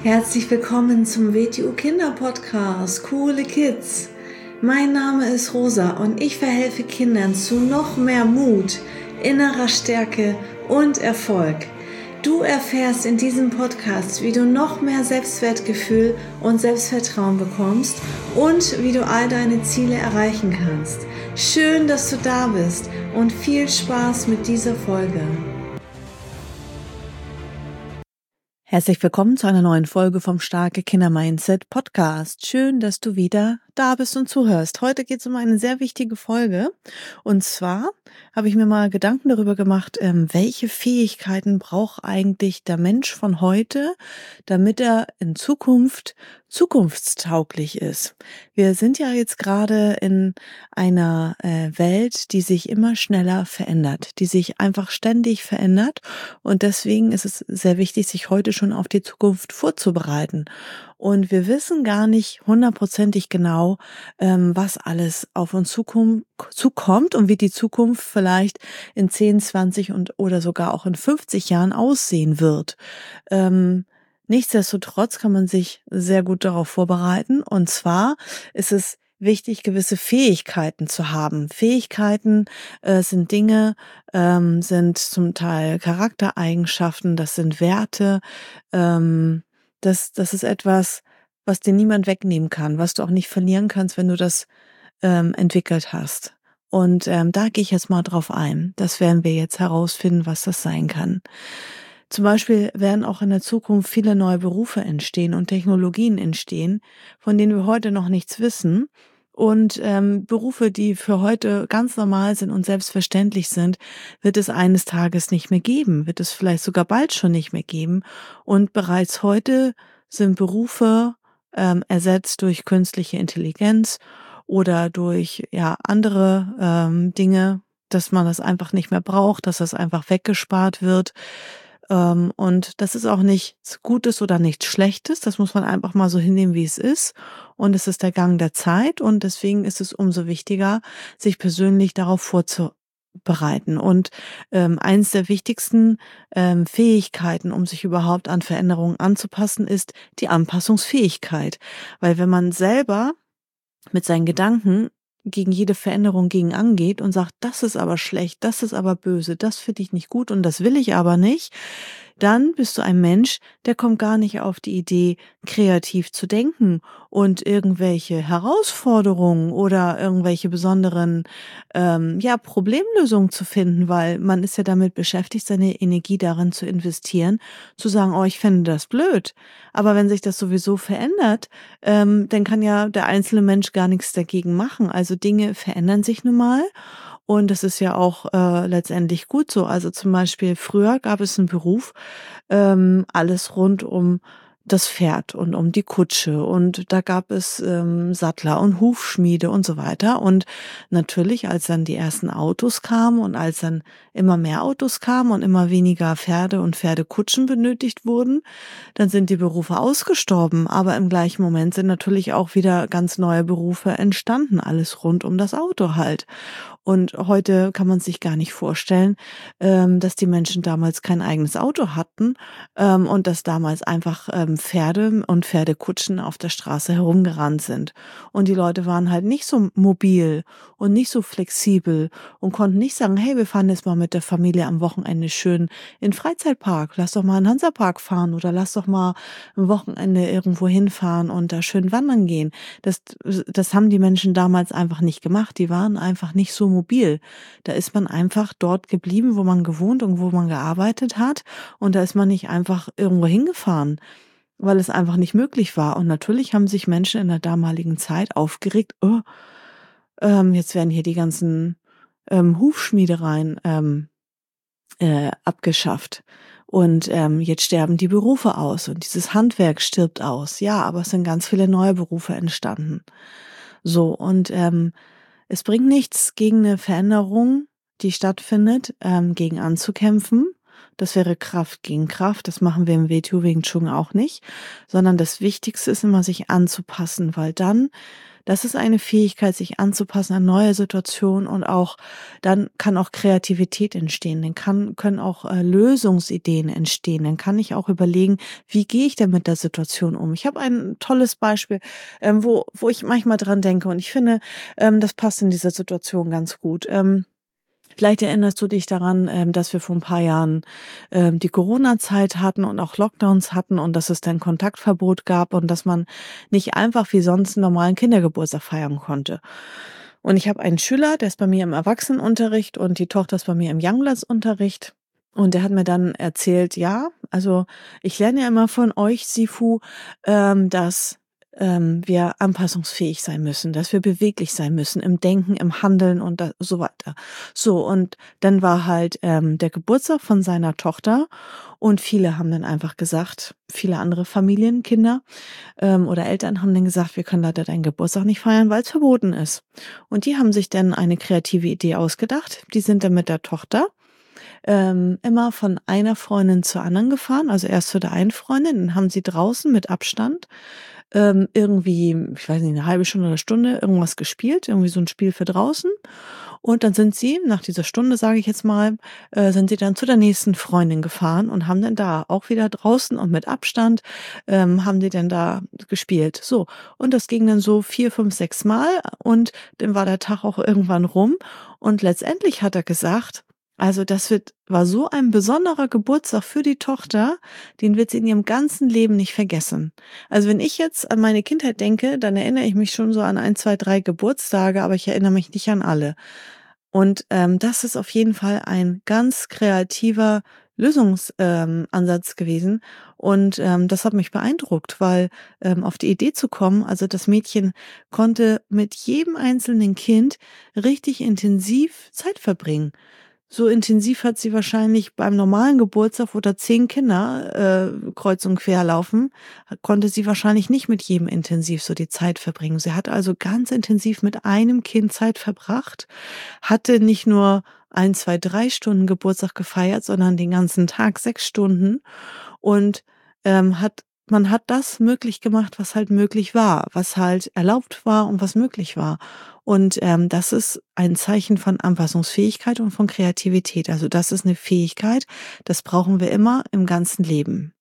Herzlich willkommen zum WTU Kinder Podcast, Coole Kids. Mein Name ist Rosa und ich verhelfe Kindern zu noch mehr Mut, innerer Stärke und Erfolg. Du erfährst in diesem Podcast, wie du noch mehr Selbstwertgefühl und Selbstvertrauen bekommst und wie du all deine Ziele erreichen kannst. Schön, dass du da bist und viel Spaß mit dieser Folge. Herzlich willkommen zu einer neuen Folge vom Starke Kinder Mindset Podcast. Schön, dass du wieder da bist und zuhörst. Heute geht es um eine sehr wichtige Folge. Und zwar habe ich mir mal Gedanken darüber gemacht, welche Fähigkeiten braucht eigentlich der Mensch von heute, damit er in Zukunft zukunftstauglich ist. Wir sind ja jetzt gerade in einer Welt, die sich immer schneller verändert, die sich einfach ständig verändert. Und deswegen ist es sehr wichtig, sich heute schon auf die Zukunft vorzubereiten. Und wir wissen gar nicht hundertprozentig genau, was alles auf uns zukommt und wie die Zukunft vielleicht in 10, 20 oder sogar auch in 50 Jahren aussehen wird. Nichtsdestotrotz kann man sich sehr gut darauf vorbereiten. Und zwar ist es wichtig, gewisse Fähigkeiten zu haben. Fähigkeiten sind Dinge, sind zum Teil Charaktereigenschaften, das sind Werte. Das ist etwas, was dir niemand wegnehmen kann, was du auch nicht verlieren kannst, wenn du das entwickelt hast. Und da gehe ich jetzt mal drauf ein. Das werden wir jetzt herausfinden, was das sein kann. Zum Beispiel werden auch in der Zukunft viele neue Berufe entstehen und Technologien entstehen, von denen wir heute noch nichts wissen. Und Berufe, die für heute ganz normal sind und selbstverständlich sind, wird es eines Tages nicht mehr geben, wird es vielleicht sogar bald schon nicht mehr geben. Und bereits heute sind Berufe ersetzt durch künstliche Intelligenz oder durch andere Dinge, dass man das einfach nicht mehr braucht, dass das einfach weggespart wird. Und das ist auch nichts Gutes oder nichts Schlechtes. Das muss man einfach mal so hinnehmen, wie es ist. Und es ist der Gang der Zeit. Und deswegen ist es umso wichtiger, sich persönlich darauf vorzubereiten. Und eins der wichtigsten Fähigkeiten, um sich überhaupt an Veränderungen anzupassen, ist die Anpassungsfähigkeit. Weil wenn man selber mit seinen Gedanken gegen jede Veränderung gegen angeht und sagt, das ist aber schlecht, das ist aber böse, das finde ich nicht gut und das will ich aber nicht, dann bist du ein Mensch, der kommt gar nicht auf die Idee, kreativ zu denken und irgendwelche Herausforderungen oder irgendwelche besonderen Problemlösungen zu finden, weil man ist ja damit beschäftigt, seine Energie darin zu investieren, zu sagen, oh, ich finde das blöd. Aber wenn sich das sowieso verändert, dann kann ja der einzelne Mensch gar nichts dagegen machen. Also Dinge verändern sich nun mal. Und das ist ja auch letztendlich gut so. Also zum Beispiel früher gab es einen Beruf, alles rund um das Pferd und um die Kutsche und da gab es Sattler und Hufschmiede und so weiter. Und natürlich, als dann die ersten Autos kamen und als dann immer mehr Autos kamen und immer weniger Pferde und Pferdekutschen benötigt wurden, dann sind die Berufe ausgestorben. Aber im gleichen Moment sind natürlich auch wieder ganz neue Berufe entstanden, alles rund um das Auto halt. Und heute kann man sich gar nicht vorstellen, dass die Menschen damals kein eigenes Auto hatten und dass damals einfach Pferde und Pferdekutschen auf der Straße herumgerannt sind. Und die Leute waren halt nicht so mobil und nicht so flexibel und konnten nicht sagen, hey, wir fahren jetzt mal mit der Familie am Wochenende schön in den Freizeitpark, lass doch mal in den Hansapark fahren oder lass doch mal am Wochenende irgendwo hinfahren und da schön wandern gehen. Das haben die Menschen damals einfach nicht gemacht. Die waren einfach nicht so mobil. Da ist man einfach dort geblieben, wo man gewohnt und wo man gearbeitet hat. Und da ist man nicht einfach irgendwo hingefahren, weil es einfach nicht möglich war. Und natürlich haben sich Menschen in der damaligen Zeit aufgeregt, jetzt werden hier die ganzen Hufschmiedereien abgeschafft. Und jetzt sterben die Berufe aus und dieses Handwerk stirbt aus. Ja, aber es sind ganz viele neue Berufe entstanden. So, und es bringt nichts, gegen eine Veränderung, die stattfindet, gegen anzukämpfen. Das wäre Kraft gegen Kraft. Das machen wir im WTU Wing Chun auch nicht. Sondern das Wichtigste ist immer, sich anzupassen, weil dann Das ist eine Fähigkeit, sich anzupassen an neue Situationen, und auch dann kann auch Kreativität entstehen, dann können auch Lösungsideen entstehen. Dann kann ich auch überlegen, wie gehe ich denn mit der Situation um? Ich habe ein tolles Beispiel, wo ich manchmal dran denke, und ich finde, das passt in dieser Situation ganz gut. Vielleicht erinnerst du dich daran, dass wir vor ein paar Jahren die Corona-Zeit hatten und auch Lockdowns hatten und dass es dann Kontaktverbot gab und dass man nicht einfach wie sonst einen normalen Kindergeburtstag feiern konnte. Und ich habe einen Schüler, der ist bei mir im Erwachsenenunterricht und die Tochter ist bei mir im Youngbloodsunterricht. Und der hat mir dann erzählt, ja, also ich lerne ja immer von euch, Sifu, dass wir anpassungsfähig sein müssen, dass wir beweglich sein müssen im Denken, im Handeln und so weiter. So, und dann war halt der Geburtstag von seiner Tochter, und viele haben dann einfach gesagt, viele andere Familien, Kinder oder Eltern haben dann gesagt, wir können leider deinen Geburtstag nicht feiern, weil es verboten ist. Und die haben sich dann eine kreative Idee ausgedacht. Die sind dann mit der Tochter immer von einer Freundin zur anderen gefahren, also erst zu der einen Freundin, dann haben sie draußen mit Abstand irgendwie, ich weiß nicht, eine halbe Stunde oder Stunde irgendwas gespielt, irgendwie so ein Spiel für draußen. Und dann sind sie, nach dieser Stunde, sage ich jetzt mal, sind sie dann zu der nächsten Freundin gefahren und haben dann da auch wieder draußen und mit Abstand haben die dann da gespielt. So, und das ging dann so 4, 5, 6 Mal, und dann war der Tag auch irgendwann rum, und letztendlich hat er gesagt, also war so ein besonderer Geburtstag für die Tochter, den wird sie in ihrem ganzen Leben nicht vergessen. Also wenn ich jetzt an meine Kindheit denke, dann erinnere ich mich schon so an 1, 2, 3 Geburtstage, aber ich erinnere mich nicht an alle. Und das ist auf jeden Fall ein ganz kreativer Lösungsansatz gewesen. Und das hat mich beeindruckt, weil auf die Idee zu kommen, also das Mädchen konnte mit jedem einzelnen Kind richtig intensiv Zeit verbringen. So intensiv hat sie wahrscheinlich beim normalen Geburtstag, wo da 10 Kinder kreuz und quer laufen, konnte sie wahrscheinlich nicht mit jedem intensiv so die Zeit verbringen. Sie hat also ganz intensiv mit einem Kind Zeit verbracht, hatte nicht nur 1, 2, 3 Stunden Geburtstag gefeiert, sondern den ganzen Tag 6 Stunden, und man hat das möglich gemacht, was halt möglich war, was halt erlaubt war und was möglich war. Und das ist ein Zeichen von Anpassungsfähigkeit und von Kreativität. Also das ist eine Fähigkeit, das brauchen wir immer im ganzen Leben.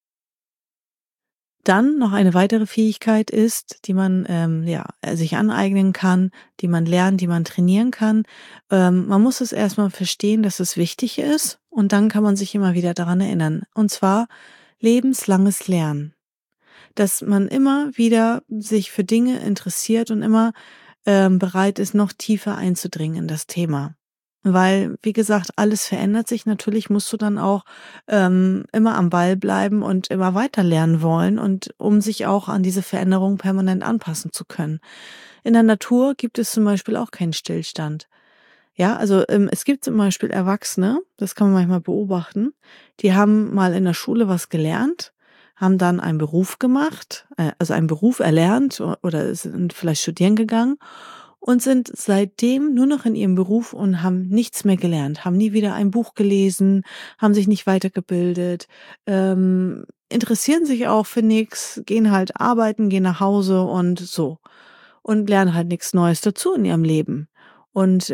Dann noch eine weitere Fähigkeit ist, die man sich aneignen kann, die man lernen, die man trainieren kann. Man muss es erstmal verstehen, dass es wichtig ist, und dann kann man sich immer wieder daran erinnern. Und zwar lebenslanges Lernen. Dass man immer wieder sich für Dinge interessiert und immer bereit ist, noch tiefer einzudringen in das Thema. Weil, wie gesagt, alles verändert sich. Natürlich musst du dann auch immer am Ball bleiben und immer weiter lernen wollen, und um sich auch an diese Veränderung permanent anpassen zu können. In der Natur gibt es zum Beispiel auch keinen Stillstand. Ja, also es gibt zum Beispiel Erwachsene, das kann man manchmal beobachten, die haben mal in der Schule was gelernt, haben dann einen Beruf gemacht, also einen Beruf erlernt oder sind vielleicht studieren gegangen und sind seitdem nur noch in ihrem Beruf und haben nichts mehr gelernt, haben nie wieder ein Buch gelesen, haben sich nicht weitergebildet, interessieren sich auch für nichts, gehen halt arbeiten, gehen nach Hause und so und lernen halt nichts Neues dazu in ihrem Leben. Und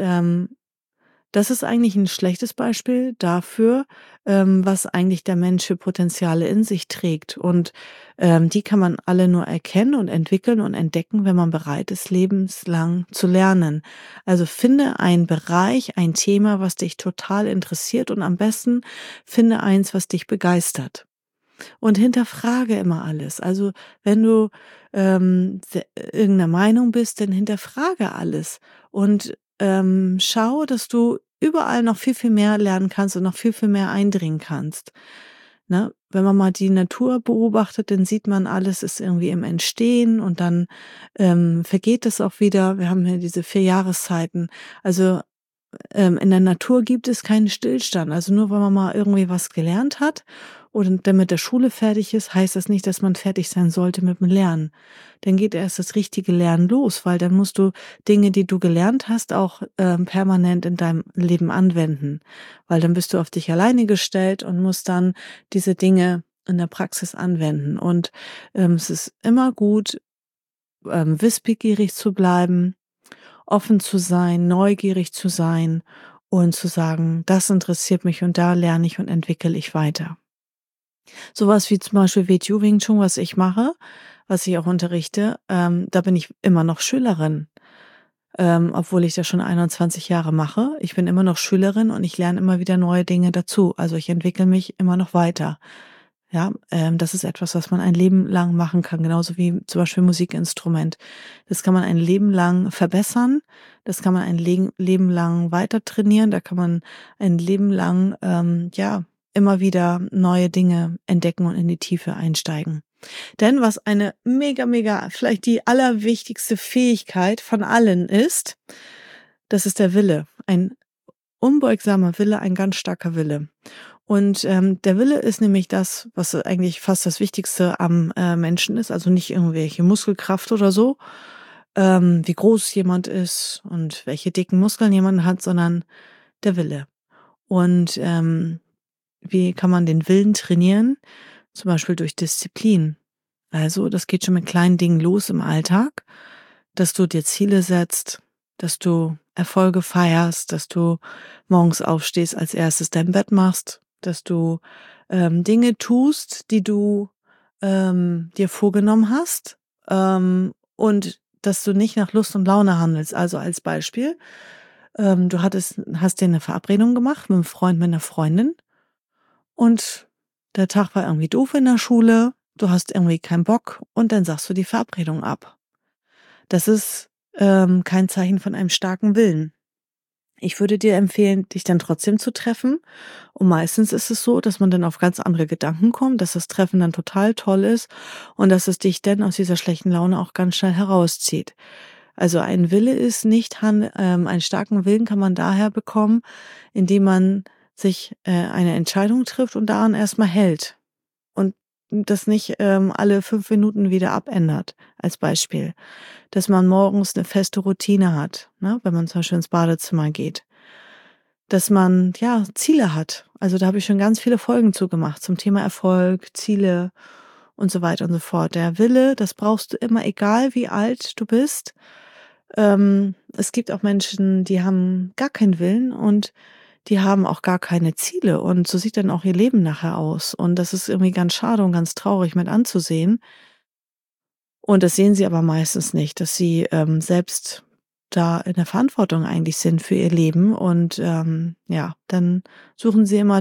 das ist eigentlich ein schlechtes Beispiel dafür, was eigentlich der Mensch für Potenziale in sich trägt. Und die kann man alle nur erkennen und entwickeln und entdecken, wenn man bereit ist, lebenslang zu lernen. Also finde einen Bereich, ein Thema, was dich total interessiert, und am besten finde eins, was dich begeistert. Und hinterfrage immer alles. Also wenn du irgendeiner Meinung bist, dann hinterfrage alles und schau, dass du überall noch viel, viel mehr lernen kannst und noch viel, viel mehr eindringen kannst. Ne? Wenn man mal die Natur beobachtet, dann sieht man, alles ist irgendwie im Entstehen, und dann vergeht es auch wieder. Wir haben hier diese 4 Jahreszeiten. Also in der Natur gibt es keinen Stillstand. Also nur weil man mal irgendwie was gelernt hat und dann mit der Schule fertig ist, heißt das nicht, dass man fertig sein sollte mit dem Lernen. Dann geht erst das richtige Lernen los, weil dann musst du Dinge, die du gelernt hast, auch permanent in deinem Leben anwenden. Weil dann bist du auf dich alleine gestellt und musst dann diese Dinge in der Praxis anwenden. Und es ist immer gut, wissbegierig zu bleiben, offen zu sein, neugierig zu sein und zu sagen, das interessiert mich und da lerne ich und entwickle ich weiter. Sowas wie zum Beispiel WTU Wing Chun, was ich mache, was ich auch unterrichte, da bin ich immer noch Schülerin, obwohl ich das schon 21 Jahre mache. Ich bin immer noch Schülerin und ich lerne immer wieder neue Dinge dazu. Also ich entwickle mich immer noch weiter. Ja, das ist etwas, was man ein Leben lang machen kann, genauso wie zum Beispiel Musikinstrument. Das kann man ein Leben lang verbessern, das kann man ein Leben lang weiter trainieren, da kann man ein Leben lang, immer wieder neue Dinge entdecken und in die Tiefe einsteigen. Denn was eine mega, vielleicht die allerwichtigste Fähigkeit von allen ist, das ist der Wille. Ein unbeugsamer Wille, ein ganz starker Wille. Und der Wille ist nämlich das, was eigentlich fast das Wichtigste am Menschen ist, also nicht irgendwelche Muskelkraft oder so, wie groß jemand ist und welche dicken Muskeln jemand hat, sondern der Wille. Und wie kann man den Willen trainieren? Zum Beispiel durch Disziplin. Also das geht schon mit kleinen Dingen los im Alltag, dass du dir Ziele setzt, dass du Erfolge feierst, dass du morgens aufstehst, als erstes dein Bett machst, dass du Dinge tust, die du dir vorgenommen hast, und dass du nicht nach Lust und Laune handelst. Also als Beispiel, du hast dir eine Verabredung gemacht mit einem Freund, mit einer Freundin und der Tag war irgendwie doof in der Schule, du hast irgendwie keinen Bock und dann sagst du die Verabredung ab. Das ist kein Zeichen von einem starken Willen. Ich würde dir empfehlen, dich dann trotzdem zu treffen. Und meistens ist es so, dass man dann auf ganz andere Gedanken kommt, dass das Treffen dann total toll ist und dass es dich dann aus dieser schlechten Laune auch ganz schnell herauszieht. Also ein Wille ist nicht, einen starken Willen kann man daher bekommen, indem man sich eine Entscheidung trifft und daran erstmal hält. Und das nicht alle 5 Minuten wieder abändert, als Beispiel. Dass man morgens eine feste Routine hat, ne, wenn man zum Beispiel ins Badezimmer geht. Dass man, ja, Ziele hat. Also da habe ich schon ganz viele Folgen zugemacht zum Thema Erfolg, Ziele und so weiter und so fort. Der Wille, das brauchst du immer, egal wie alt du bist. Es gibt auch Menschen, die haben gar keinen Willen und die haben auch gar keine Ziele und so sieht dann auch ihr Leben nachher aus. Und das ist irgendwie ganz schade und ganz traurig mit anzusehen. Und das sehen sie aber meistens nicht, dass sie selbst da in der Verantwortung eigentlich sind für ihr Leben. Und dann suchen sie immer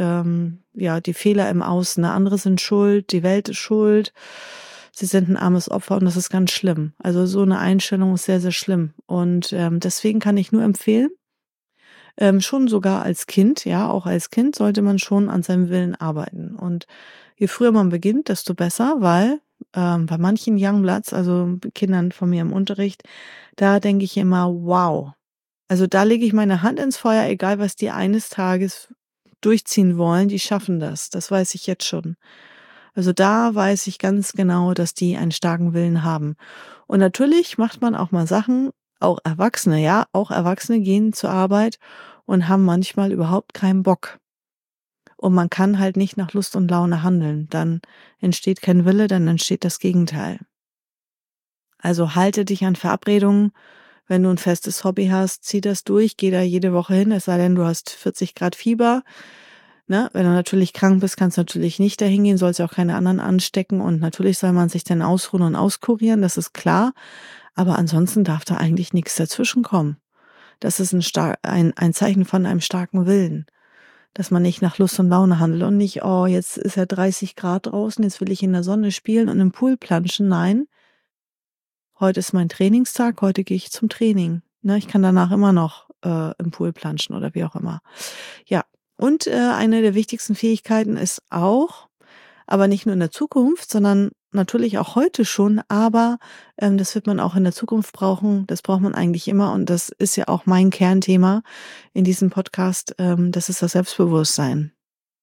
die Fehler im Außen. Andere sind schuld, die Welt ist schuld. Sie sind ein armes Opfer und das ist ganz schlimm. Also so eine Einstellung ist sehr, sehr schlimm. Und deswegen kann ich nur empfehlen, schon sogar als Kind, ja, auch als Kind sollte man schon an seinem Willen arbeiten. Und je früher man beginnt, desto besser, weil bei manchen Youngbloods, also Kindern von mir im Unterricht, da denke ich immer, wow. Also da lege ich meine Hand ins Feuer, egal was die eines Tages durchziehen wollen, die schaffen das. Das weiß ich jetzt schon. Also da weiß ich ganz genau, dass die einen starken Willen haben. Und natürlich macht man auch mal Sachen, auch Erwachsene, ja, auch Erwachsene gehen zur Arbeit und haben manchmal überhaupt keinen Bock. Und man kann halt nicht nach Lust und Laune handeln. Dann entsteht kein Wille, dann entsteht das Gegenteil. Also halte dich an Verabredungen. Wenn du ein festes Hobby hast, zieh das durch, geh da jede Woche hin, es sei denn, du hast 40 Grad Fieber. Ne? Wenn du natürlich krank bist, kannst du natürlich nicht dahin gehen, sollst ja auch keine anderen anstecken. Und natürlich soll man sich dann ausruhen und auskurieren, das ist klar. Aber ansonsten darf da eigentlich nichts dazwischen kommen. Das ist ein Zeichen von einem starken Willen. Dass man nicht nach Lust und Laune handelt und nicht, oh, jetzt ist ja 30 Grad draußen, jetzt will ich in der Sonne spielen und im Pool planschen. Nein, heute ist mein Trainingstag, heute gehe ich zum Training. Ne, ich kann danach immer noch im Pool planschen oder wie auch immer. Ja, und eine der wichtigsten Fähigkeiten ist auch, aber nicht nur in der Zukunft, sondern natürlich auch heute schon, aber das wird man auch in der Zukunft brauchen. Das braucht man eigentlich immer und das ist ja auch mein Kernthema in diesem Podcast. Das ist das Selbstbewusstsein.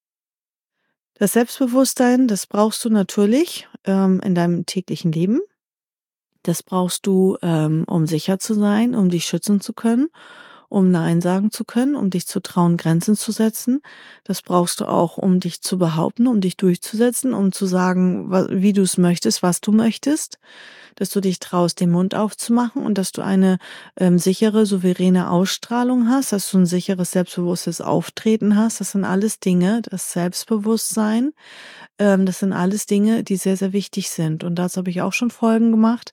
Das Selbstbewusstsein, das brauchst du natürlich in deinem täglichen Leben. Das brauchst du, um sicher zu sein, um dich schützen zu können um Nein sagen zu können, um dich zu trauen, Grenzen zu setzen. Das brauchst du auch, um dich zu behaupten, um dich durchzusetzen, um zu sagen, wie du es möchtest, was du möchtest, dass du dich traust, den Mund aufzumachen und dass du eine sichere, souveräne Ausstrahlung hast, dass du ein sicheres, selbstbewusstes Auftreten hast. Das sind alles Dinge, das Selbstbewusstsein, das sind alles Dinge, die sehr, sehr wichtig sind. Und dazu habe ich auch schon Folgen gemacht.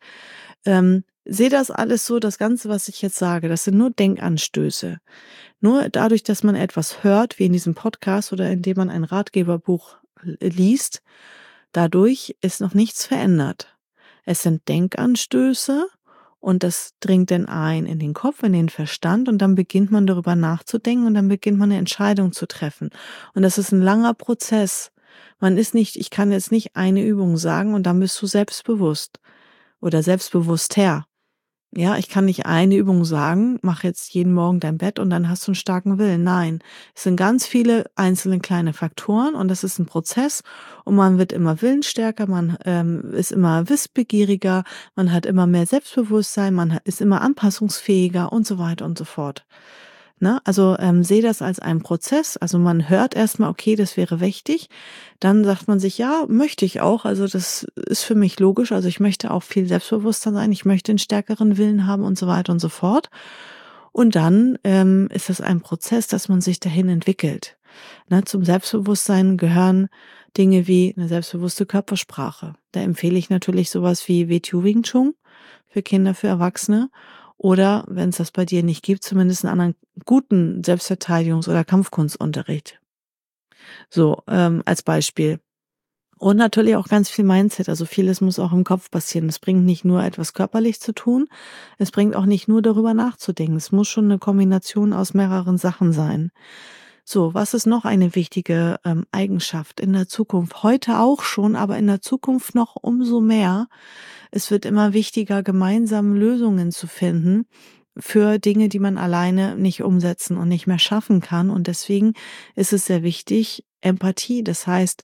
Sehe das alles so, das Ganze, was ich jetzt sage, das sind nur Denkanstöße. Nur dadurch, dass man etwas hört, wie in diesem Podcast oder indem man ein Ratgeberbuch liest, dadurch ist noch nichts verändert. Es sind Denkanstöße und das dringt dann ein in den Kopf, in den Verstand und dann beginnt man darüber nachzudenken und dann beginnt man eine Entscheidung zu treffen. Und das ist ein langer Prozess. Ich kann jetzt nicht eine Übung sagen und dann bist du selbstbewusst oder selbstbewusster. Ja, ich kann nicht eine Übung sagen, mach jetzt jeden Morgen dein Bett und dann hast du einen starken Willen. Nein, es sind ganz viele einzelne kleine Faktoren und das ist ein Prozess und man wird immer willensstärker, man ist immer wissbegieriger, man hat immer mehr Selbstbewusstsein, ist immer anpassungsfähiger und so weiter und so fort. Ne? Also sehe das als einen Prozess. Also man hört erstmal, okay, das wäre wichtig. Dann sagt man sich, ja, möchte ich auch. Also das ist für mich logisch. Also ich möchte auch viel selbstbewusster sein. Ich möchte einen stärkeren Willen haben und so weiter und so fort. Und dann ist es ein Prozess, dass man sich dahin entwickelt. Ne? Zum Selbstbewusstsein gehören Dinge wie eine selbstbewusste Körpersprache. Da empfehle ich natürlich sowas wie WTU Wing Chun für Kinder, für Erwachsene. Oder, wenn es das bei dir nicht gibt, zumindest einen anderen guten Selbstverteidigungs- oder Kampfkunstunterricht. So, als Beispiel. Und natürlich auch ganz viel Mindset. Also vieles muss auch im Kopf passieren. Es bringt nicht nur etwas körperlich zu tun. Es bringt auch nicht nur darüber nachzudenken. Es muss schon eine Kombination aus mehreren Sachen sein. So, was ist noch eine wichtige Eigenschaft in der Zukunft? Heute auch schon, aber in der Zukunft noch umso mehr. Es wird immer wichtiger, gemeinsam Lösungen zu finden für Dinge, die man alleine nicht umsetzen und nicht mehr schaffen kann. Und deswegen ist es sehr wichtig, Empathie. Das heißt,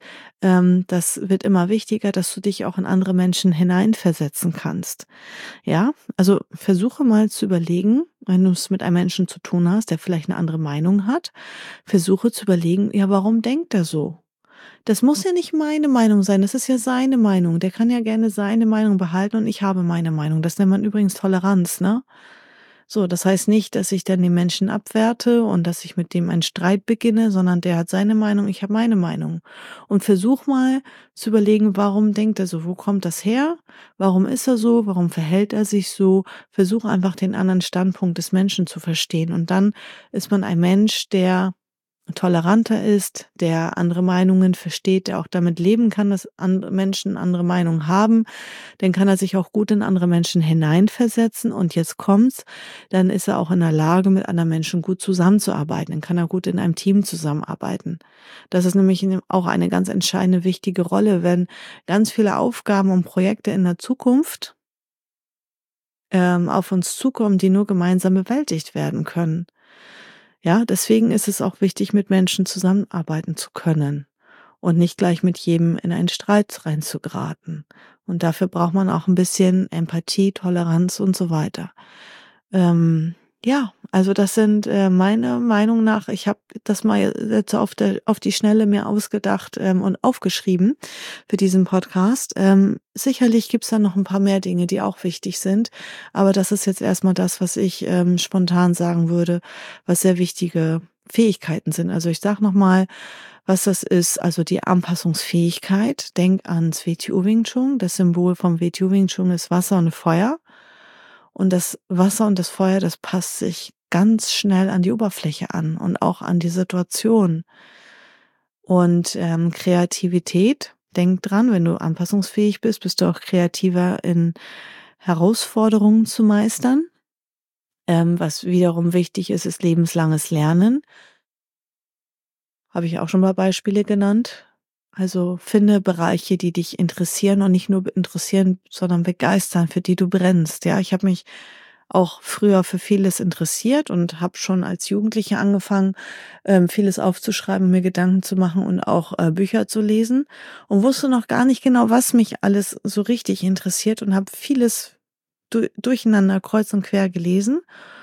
das wird immer wichtiger, dass du dich auch in andere Menschen hineinversetzen kannst. Ja, also versuche mal zu überlegen, wenn du es mit einem Menschen zu tun hast, der vielleicht eine andere Meinung hat, versuche zu überlegen, ja, warum denkt er so? Das muss ja nicht meine Meinung sein, das ist ja seine Meinung. Der kann ja gerne seine Meinung behalten und ich habe meine Meinung. Das nennt man übrigens Toleranz, ne? So, das heißt nicht, dass ich dann den Menschen abwerte und dass ich mit dem einen Streit beginne, sondern der hat seine Meinung, ich habe meine Meinung. Und versuch mal zu überlegen, warum denkt er so? Wo kommt das her? Warum ist er so? Warum verhält er sich so? Versuch einfach den anderen Standpunkt des Menschen zu verstehen. Und dann ist man ein Mensch, der toleranter ist, der andere Meinungen versteht, der auch damit leben kann, dass andere Menschen andere Meinungen haben, dann kann er sich auch gut in andere Menschen hineinversetzen und jetzt kommt's, dann ist er auch in der Lage, mit anderen Menschen gut zusammenzuarbeiten, dann kann er gut in einem Team zusammenarbeiten. Das ist nämlich auch eine ganz entscheidende, wichtige Rolle, wenn ganz viele Aufgaben und Projekte in der Zukunft auf uns zukommen, die nur gemeinsam bewältigt werden können. Ja, deswegen ist es auch wichtig, mit Menschen zusammenarbeiten zu können und nicht gleich mit jedem in einen Streit reinzugeraten. Und dafür braucht man auch ein bisschen Empathie, Toleranz und so weiter. Ja, also das sind meiner Meinung nach, ich habe das mal jetzt auf die Schnelle mir ausgedacht und aufgeschrieben für diesen Podcast. Sicherlich gibt's da noch ein paar mehr Dinge, die auch wichtig sind, aber das ist jetzt erstmal das, was ich spontan sagen würde, was sehr wichtige Fähigkeiten sind. Also ich sage nochmal, was das ist. Also die Anpassungsfähigkeit. Denk ans WTU Wing Chun. Das Symbol vom WTU Wing Chun ist Wasser und Feuer. Und das Wasser und das Feuer, das passt sich ganz schnell an die Oberfläche an und auch an die Situation. Und Kreativität, denk dran, wenn du anpassungsfähig bist, bist du auch kreativer in Herausforderungen zu meistern. Was wiederum wichtig ist, ist lebenslanges Lernen. Habe ich auch schon mal Beispiele genannt. Also finde Bereiche, die dich interessieren und nicht nur interessieren, sondern begeistern, für die du brennst. Ja, ich habe mich auch früher für vieles interessiert und habe schon als Jugendliche angefangen, vieles aufzuschreiben, mir Gedanken zu machen und auch Bücher zu lesen und wusste noch gar nicht genau, was mich alles so richtig interessiert und habe vieles durcheinander kreuz und quer gelesen.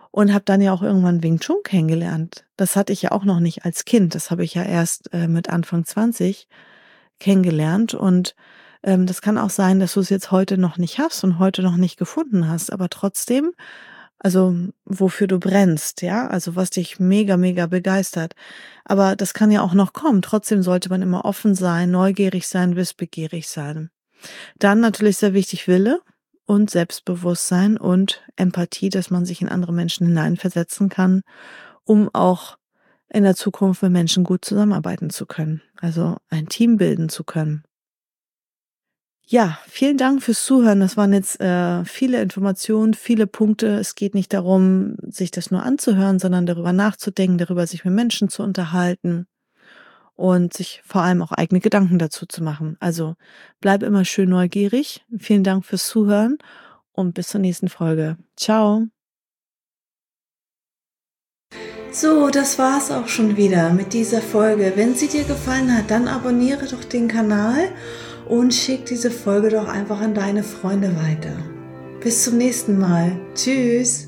und habe dann ja auch irgendwann Wing Chun kennengelernt. Das hatte ich ja auch noch nicht als Kind. Das habe ich ja erst mit Anfang 20 kennengelernt. Und das kann auch sein, dass du es jetzt heute noch nicht hast und heute noch nicht gefunden hast, aber trotzdem, also wofür du brennst, ja, also was dich mega, mega begeistert. Aber das kann ja auch noch kommen. Trotzdem sollte man immer offen sein, neugierig sein, wissbegierig sein. Dann natürlich sehr wichtig Wille und Selbstbewusstsein und Empathie, dass man sich in andere Menschen hineinversetzen kann, um auch in der Zukunft mit Menschen gut zusammenarbeiten zu können, also ein Team bilden zu können. Ja, vielen Dank fürs Zuhören. Das waren jetzt viele Informationen, viele Punkte. Es geht nicht darum, sich das nur anzuhören, sondern darüber nachzudenken, darüber sich mit Menschen zu unterhalten und sich vor allem auch eigene Gedanken dazu zu machen. Also bleib immer schön neugierig. Vielen Dank fürs Zuhören und bis zur nächsten Folge. Ciao. So, das war's auch schon wieder mit dieser Folge. Wenn sie dir gefallen hat, dann abonniere doch den Kanal und schick diese Folge doch einfach an deine Freunde weiter. Bis zum nächsten Mal. Tschüss.